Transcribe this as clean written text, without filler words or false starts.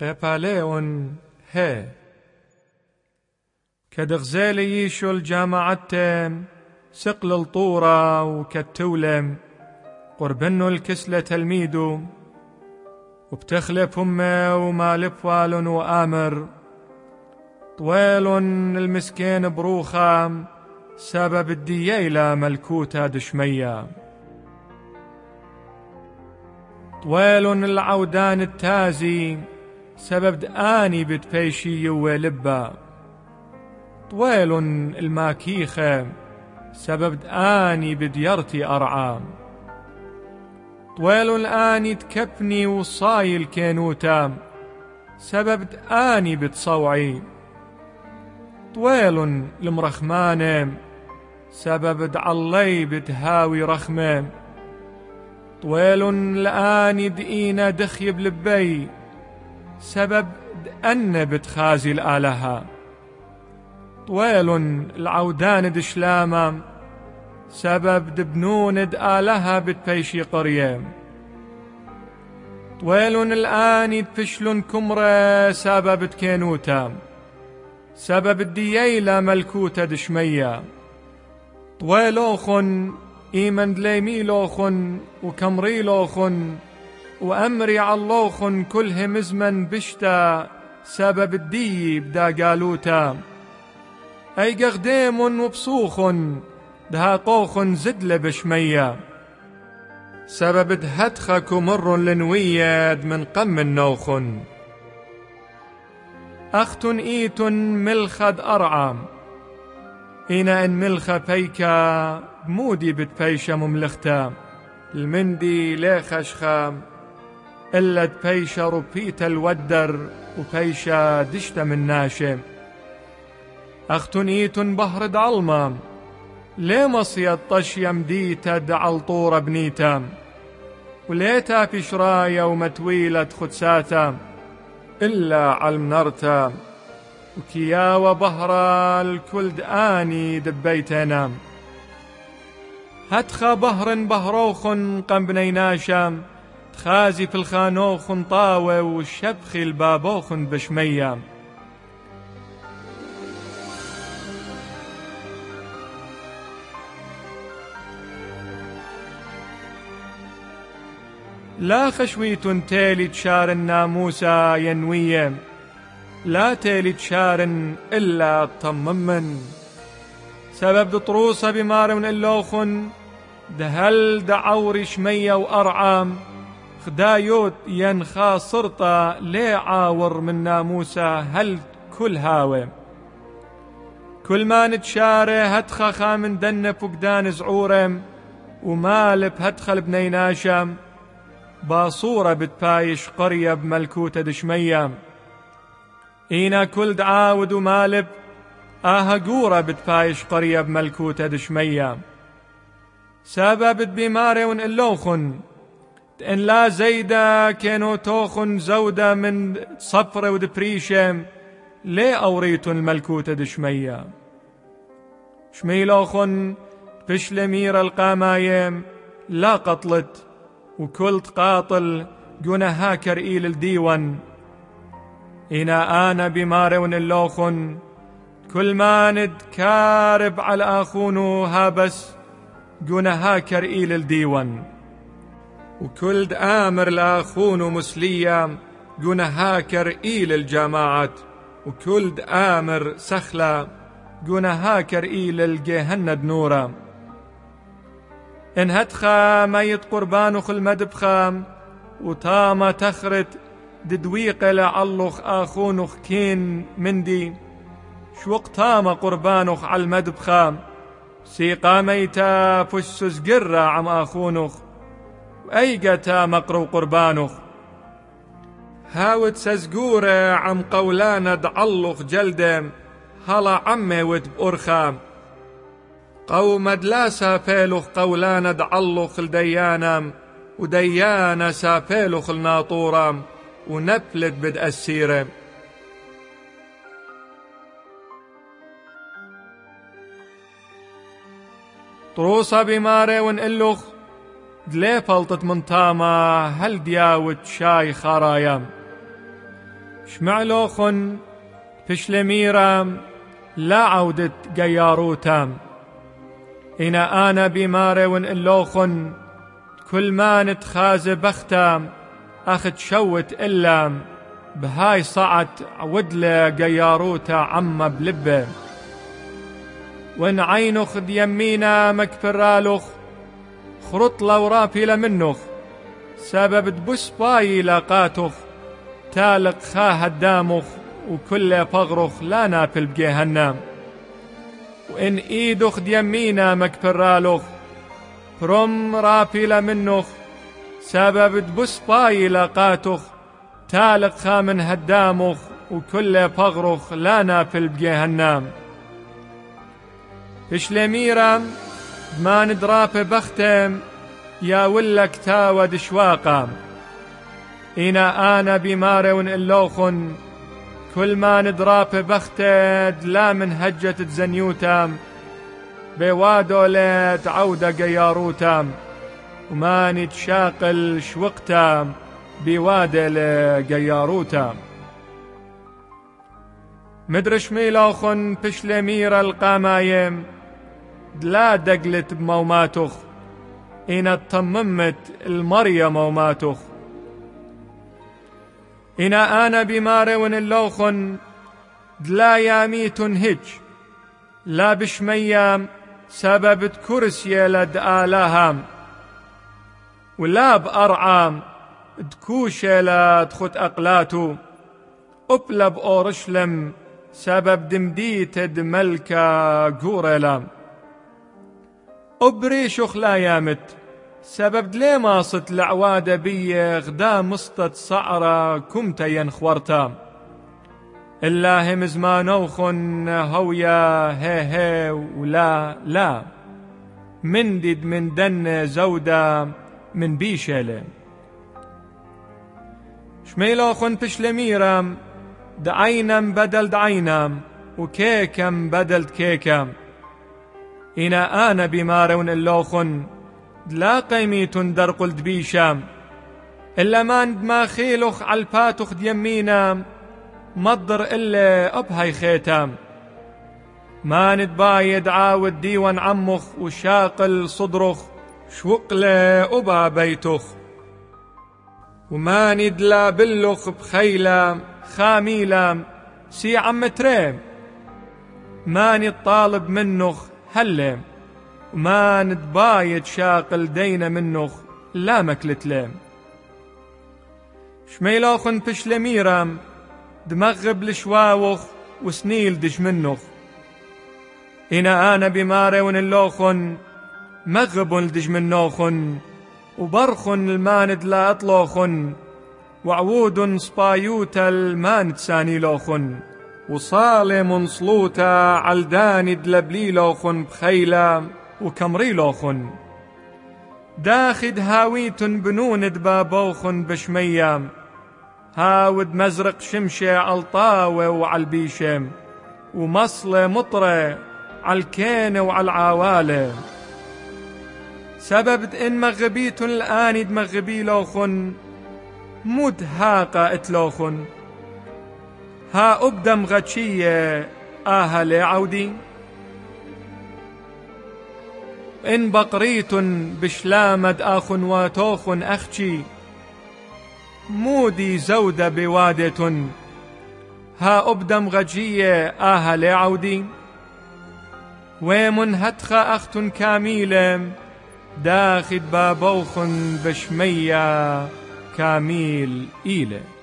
قيباليون هي كدغزالي يشو الجامعتم سقل الطورة وكالتولم قربنو الكسلة تلميدو وبتخلف أمه ومالف والن وآمر طويل المسكين بروخة سبب الدييلة ملكوتة دشمية طويل العودان التازي سبب دآني بتبيشي ولبا طويل الماكيخة سبب دآني بديرتي أرعى طويل الآني تكبني وصاي الكينوتا سبب دآني بتصوعي طويل المرخمانة سبب دعلي بتهاوي رخمة طويل الآني دقينا دخيب لبي سبب دأن بتخازي الآلهة طويل العودان دشلامة سبب دبنون دآلهة بتبيشي قرية طويل الآن دفشلن كمرة سبب تكينوتا سبب الدييلة ملكوتة دشمية طويلوخن إيمن دليميلوخن وكمريلوخن وأمري علوخن كلهم زمن بشتا سبب الدي بدا قالوتا أي قغديم وبصوخن دهاقوخن زدل بشمية سبب دهتخك ومر لنويد من قم النوخن أختن إيتن ملخد أرعام إنا إن ملخة بيكا بمودي بتبيشة مملختا المندي ليخشخا إلا تبيشة ربيت الودر وبيشة دشتا من ناشم أختن إيتن بهر دعلمام ليه مصيد طشيا مديتا دعالطورة بنيتا وليتا في شرايا ومتويلة خدساتا إلا عالمنرتا وكياوة بهرا الكل دآني دبيتنا هتخا بهرن بهروخن قم بنيناشا تخازي في الخانوخن طاوة والشبخي البابوخن بشمية لا خشويت تالي تشار الناموسا ينوية لا تالي تشار إلا طممن سبب دطروسة بمارون اللوخن دهل دعوري شمية وأرعام خدايوت ينخا صرطة لي عاور من ناموسا هل كل هاوي كل ما نتشاره هتخا خامن دن فقدان زعورم ومالب هتخل بنيناشم باصورة بتبايش قرية بملكوتة دشمية إينا كل دعاود ومالب قورة بتبايش قرية بملكوتة دشمية سبب بماري ونقلوخن إن لا زيدا كانوا توخن زودة من صفرة ودبريشم ليه أوريتن الملكوتة دشمية شميلوخن فشل مير القامايم لا قتلت وكل قاطل جنا هاكر إيل الديوان إنا أنا بمارون اللوخن كل ما ند كارب على أخونو هابس جنا هاكر إيل الديوان وكل آمر لأخونو مسلية جنا هاكر إيل الجماعة وكل آمر سخلة جنا هاكر إيل الجهند نورا إن هتخا ميت قربانوخ المدبخام وطامة تخرت ددويق لعلوخ آخونوخ كين مندي شوق طامة قربانوخ على المدبخام سيقا ميتا فسس قرة عم آخونوخ وأيقتا مقرو قربانوخ هاوت سزقورة عم قولانا دعلوخ جلدم هلا عمي ود بأرخام قوم لا سافيلوخ قولانا دعلوخ الديانام وديانا سافيلوخ الناطورام ونفلت بد السيرة طروسة بماري ونقلوخ دلي فلطت من طاما هل دياوت شاي خرايام شمعلوخن بشلميرام لا عودة جياروتام إنا أنا بماري ونقلوخن كل ما نتخاز بختام أخد شوت إلام بهاي صعت عودلة جياروتا عم بلبه وإن عينخ ديمينا مكبرالخ خرط لورابي لمنخ سبب تبس باي لاقاتخ تالق خاه الدامخ وكل بغرخ لا نابل بجهنم وإن إيدخ ديمينا مكبرالخ برم رابي لمنخ سبب تبس باي لاقاتخ تالق خامن هدامخ وكل بغرخ لا نابل بجهنم بشلميرام ما ندراب بختم يا ولك تاود شواقام إنا أنا بماري ونقلوخن كل ما ندراب بختد لا من هجة تزنيوتام بوادو ليت عودة جياروتام وما نتشاقل شوقتام بوادة لجياروتام مدرش ميلوخن بشلمير القامايم لا دقلت بموماتخ إنا تممت المريا موماتخ إنا أنا بماري ونلوخن دلا ياميت هج لا بشميام سبب كرسي لد آلاهام ولا بأرعام دكوشة لا تخت أقلاتو أبلب أورشلم سبب دمديت دملكا جورلام أبريشخ لا يامت سبب دلي ماصت العوادة بي غدا مسطت صعرة كمتا ينخورتا إلا هم زمانوخن هويا هي ولا لا مندد من دن زودة من بيشلة شميلوخن تشلميرام دعينم بدل دعينم وكيكم بدل كيكم إنا أنا بمارون اللوخن لا قيميت درقل دبيشام إلا ما ما خيلوخ عالباتوخ ديمينا مضر إلا أبهاي خيتام ما نتبايد عاود ديوان عمخ وشاقل صدرخ شوقله أبا بيتخ وما ندلا بلخ بخيلام خاميلام سي عم تريم ما نطالب منخ هلم وما نتبايد شاقل دينا منخ لا مكلتلم شميلوخن بشلميرام دمغب لشواوخ وسنيل دش منخ إنا أنا بماري ونلوخن مغب دج منوخن وبرخن الماند لا أطلوخن وعود صبايوتا الماند سانيلوخن وصالم صلوتا عالداند لبليلوخن بخيلا وكمريلوخن داخد هاويت بنوند بابوخن بشميام هاود مزرق شمشة عالطاوة وعالبيشم ومصلة مطرة عالكينة وعالعوالة سبب إن مغبيت الآن دمغبي لوخن مد هاقا اتلوخن ها أبدم غتشية آهل عودي إن بقريت بشلامد آخن واتوخن أخشي مودي زودة بوادة ها أبدم غجية آهل عودي ومن هتخ أخت كاميلة داخد بابوخن بشمية كاميل إيله